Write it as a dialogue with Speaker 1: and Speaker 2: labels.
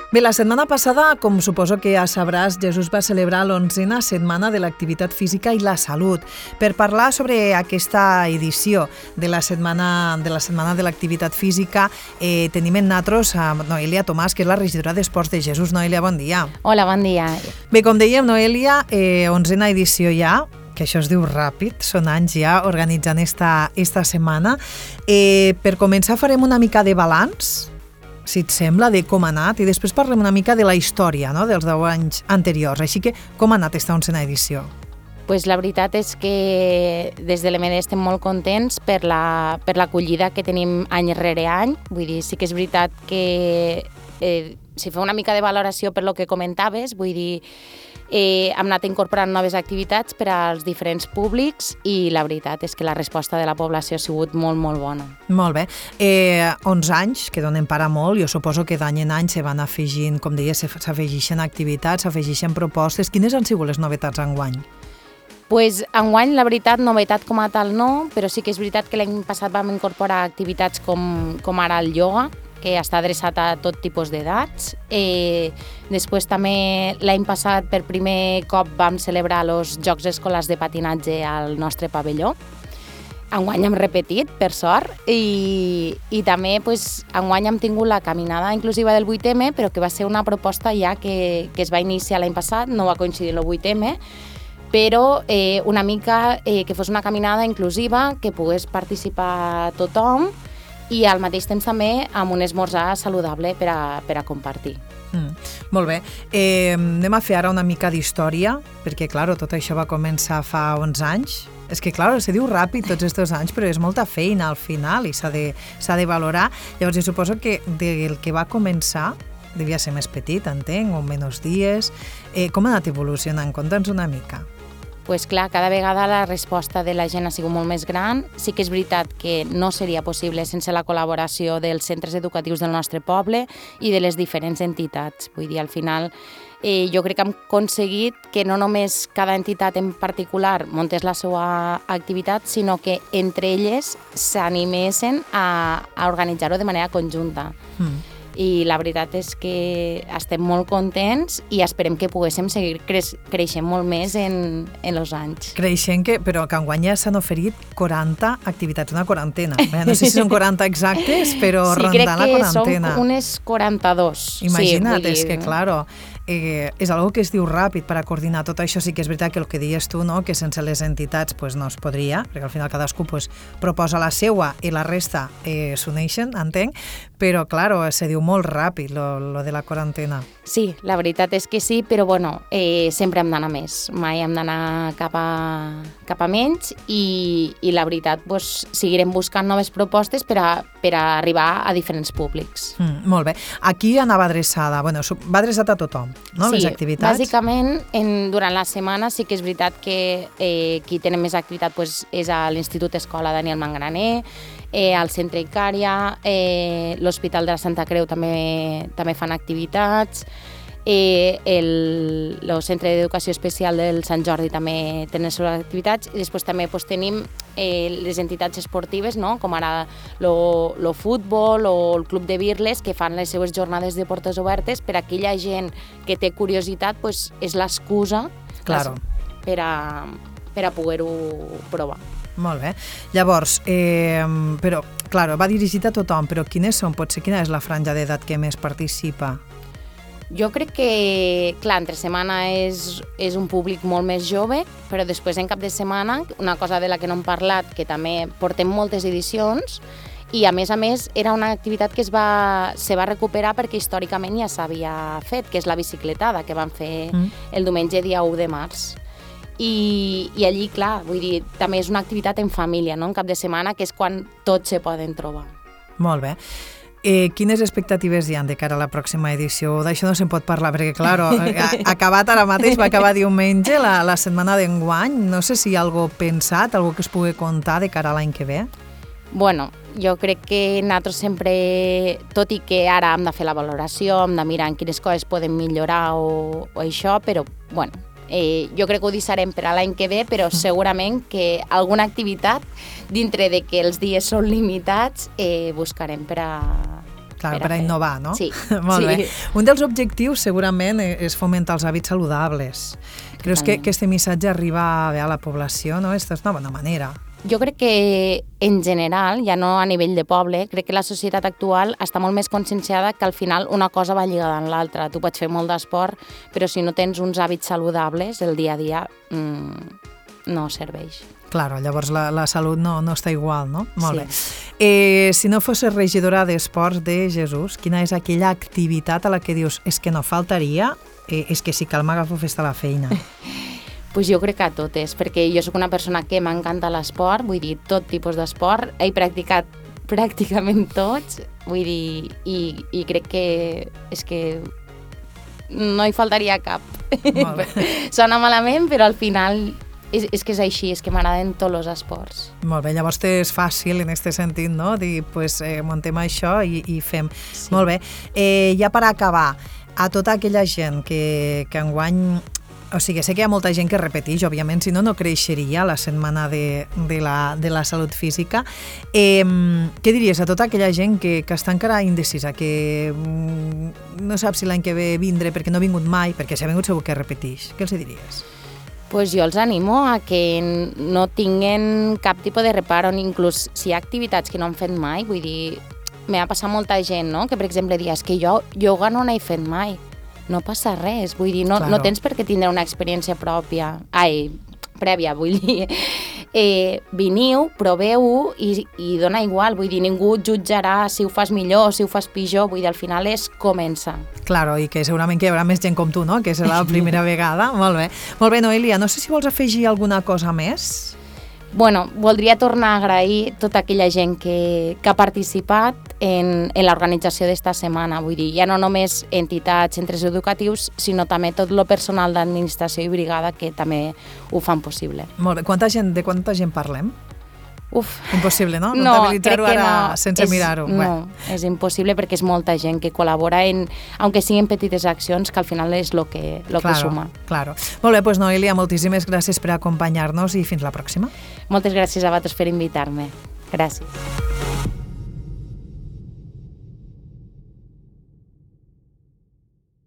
Speaker 1: Bé, la setmana passada, com suposo que ja sabràs, Jesús va celebrar l'11a Setmana de l'Activitat Física i la Salut. Per parlar sobre aquesta edició de la Setmana de l'Activitat Física, tenim en nosaltres a Noelia Tomàs, que és la regidora d'Esports de Jesús. Noelia, bon dia.
Speaker 2: Hola, bon dia.
Speaker 1: Bé, com dèiem, Noelia, 11a edició ja, que això es diu ràpid, són anys ja organitzant esta setmana. Per començar farem una mica de balanç, si et sembla, de com ha anat, i després parlem una mica de la història, no?, dels 10 anys anteriors. Així que, com ha anat esta 11a edició?
Speaker 2: Pues la veritat és que des de l'EMD estem molt contents per l'acollida que tenim any rere any. Vull dir, sí que és veritat que si fa una mica de valoració per lo que comentaves, vull dir, hem anat incorporant noves activitats per als diferents públics i la veritat és que la resposta de la població ha sigut molt, molt bona.
Speaker 1: Molt bé. 11 anys, que donen per a molt, jo suposo que d'any en any se van afegint, com deies, s'afegeixen activitats, s'afegeixen propostes. Quines han sigut les novetats enguany?
Speaker 2: Pues, enguany, la veritat, novetat com a tal no, però sí que és veritat que l'any passat vam incorporar activitats com ara el ioga, que està adreçat a tot tipus d'edats. Després també l'any passat per primer cop vam celebrar els Jocs Escolars de Patinatge al nostre pavelló. Enguany hem repetit, per sort, i també enguany hem tingut la caminada inclusiva del 8M, però que va ser una proposta ja que es va iniciar l'any passat, no va coincidir el 8M, però una mica que fos una caminada inclusiva, que pogués participar tothom, i al mateix temps també amb un esmorzar saludable per a compartir.
Speaker 1: Molt bé. Anem a fer ara una mica d'història, perquè, clar, tot això va començar fa 11 anys. És que, clar, se diu ràpid tots aquests anys, però és molta feina al final i s'ha de valorar. Llavors, jo suposo que del que va començar devia ser més petit, entenc, o menys dies. Com ha anat evolucionant? Conta'ns una mica.
Speaker 2: Pues clar, cada vegada la resposta de la gent ha sigut molt més gran. Sí que és veritat que no seria possible sense la col·laboració dels centres educatius del nostre poble i de les diferents entitats. Vull dir, al final, jo crec que hem aconseguit que no només cada entitat en particular muntés la seva activitat, sinó que entre elles s'animessin a organitzar-ho de manera conjunta. I la veritat és que estem molt contents i esperem que poguéssim seguir creixent molt més en els anys.
Speaker 1: Creixent, però que enguany ja s'han oferit 40 activitats, una quarantena. No sé si són 40 exactes, però rondant la quarantena.
Speaker 2: Sí, crec que són unes 42.
Speaker 1: Imagina't, és que, claro, és algo que es diu ràpid per a coordinar tot això. Sí que és veritat que el que deies tu, no?, que sense les entitats no es podria, perquè al final cadascú proposa la seua i la resta s'uneixen, entenc, però, claro, se diu molt ràpid, lo de la quarantena.
Speaker 2: Sí, la veritat és que sí, però bueno, sempre hem d'anar més, mai hem d'anar cap a menys i la veritat, seguirem buscant noves propostes per a arribar a diferents públics.
Speaker 1: Molt bé. Aquí anava adreçada, va adreçat a tothom, no?, les activitats?
Speaker 2: Sí, bàsicament, durant la setmana sí que és veritat que qui té més activitat és a l'Institut Escola Daniel Mangraner, al Centre Icària, l'Hospital de la Santa Creu també fan activitats, el Centre d'Educació Especial del Sant Jordi també tenen les seves activitats, i després també tenim les entitats esportives, no?, com ara el futbol o el Club de Birles, que fan les seves jornades de portes obertes. Per a aquella gent que té curiositat, és l'excusa per a poder-ho provar.
Speaker 1: Molt bé. Llavors, però, clar, va dirigit a tothom, però quina és la franja d'edat que més participa?
Speaker 2: Jo crec que, clar, entre setmana és un públic molt més jove, però després en cap de setmana, una cosa de la que no hem parlat, que també portem moltes edicions, i a més era una activitat que se va recuperar perquè històricament ja s'havia fet, que és la bicicletada, que vam fer el diumenge dia 1 de març. I allí, clar, vull dir, també és una activitat en família, no?, en cap de setmana, que és quan tots se poden trobar.
Speaker 1: Molt bé. Quines expectatives hi ha de cara a la pròxima edició? D'això no se'n pot parlar, perquè, clar, ha acabat ara mateix, va acabar diumenge la setmana d'enguany. No sé si hi ha alguna cosa pensat, alguna cosa que es pugui contar de cara a l'any que ve.
Speaker 2: Bueno, jo crec que nosaltres sempre, tot i que ara hem de fer la valoració, hem de mirar en quines coses podem millorar o això, però, bueno, jo crec que ho deixarem per a l'any que ve, però segurament que alguna activitat, dintre de que els dies són limitats, buscarem per
Speaker 1: Clar, per a innovar, no?
Speaker 2: Sí.
Speaker 1: Molt bé. Un dels objectius segurament és fomentar els hàbits saludables. Creus que aquest missatge arriba bé a la població, no? Aquesta és una bona manera.
Speaker 2: Jo crec que, en general, ja no a nivell de poble, crec que la societat actual està molt més conscienciada que al final una cosa va lligada amb l'altra. Tu pots fer molt d'esport, però si no tens uns hàbits saludables, el dia a dia no serveix.
Speaker 1: Claro, llavors la salut no està igual, no? Molt bé. Si no fossis regidora d'Esports de Jesús, quina és aquella activitat a la que dius és que no faltaria, és que sí que m'agafo festa a la feina?
Speaker 2: Pues jo crec que a totes, perquè jo sóc una persona que m'encanta l'esport, vull dir, tot tipus d'esport, he practicat pràcticament tots, vull dir, i crec que és que no hi faltaria cap. Sona malament, però al final és que és així, és que m'agraden tots els esports.
Speaker 1: Molt bé, llavors és fàcil en aquest sentit, no? Dir, pues, muntem això i fem. Sí. Molt bé. Ja per acabar, a tota aquella gent que enguany... O sigui, sé que hi ha molta gent que repeteix, òbviament, si no, no creixeria la setmana de la salut física. Què diries a tota aquella gent que està encara indecisa, que no sap si l'any que ve vindre perquè no ha vingut mai, perquè si ha vingut segur que repeteix? Què els diries?
Speaker 2: Pues jo els animo a que no tinguen cap tipus de reparo, inclús si hi ha activitats que no han fet mai, vull dir, m'ha passat molta gent, no?, que per exemple dius que jo yoga no n'he fet mai. No passa res, vull dir, no tens per què tindre una experiència prèvia, vull dir. Veniu, proveu-ho i dona igual, vull dir, ningú jutjarà si ho fas millor o si ho fas pitjor, vull dir, al final és començar.
Speaker 1: Claro, i que segurament que hi haurà més gent com tu, no?, que és la primera vegada. Molt bé. Molt bé, Noelia, no sé si vols afegir alguna cosa més?
Speaker 2: Bueno, voldria tornar a agrair tota aquella gent que ha participat en l'organització d'esta setmana. Vull dir, ja no només entitats, centres educatius, sinó també tot el personal d'administració i brigada que també ho fan possible.
Speaker 1: Molt bé. De quanta gent parlem?
Speaker 2: Uf.
Speaker 1: Impossible, no? Comptabilitzar-ho ara sense mirar-ho.
Speaker 2: No, és impossible perquè és molta gent que col·labora aunque siguin petites accions, que al final és lo que suma.
Speaker 1: Claro. Molt bé, doncs Noelia, moltíssimes gràcies per acompanyar-nos i fins la pròxima.
Speaker 2: Moltes gràcies a vosaltres per invitar-me. Gràcies.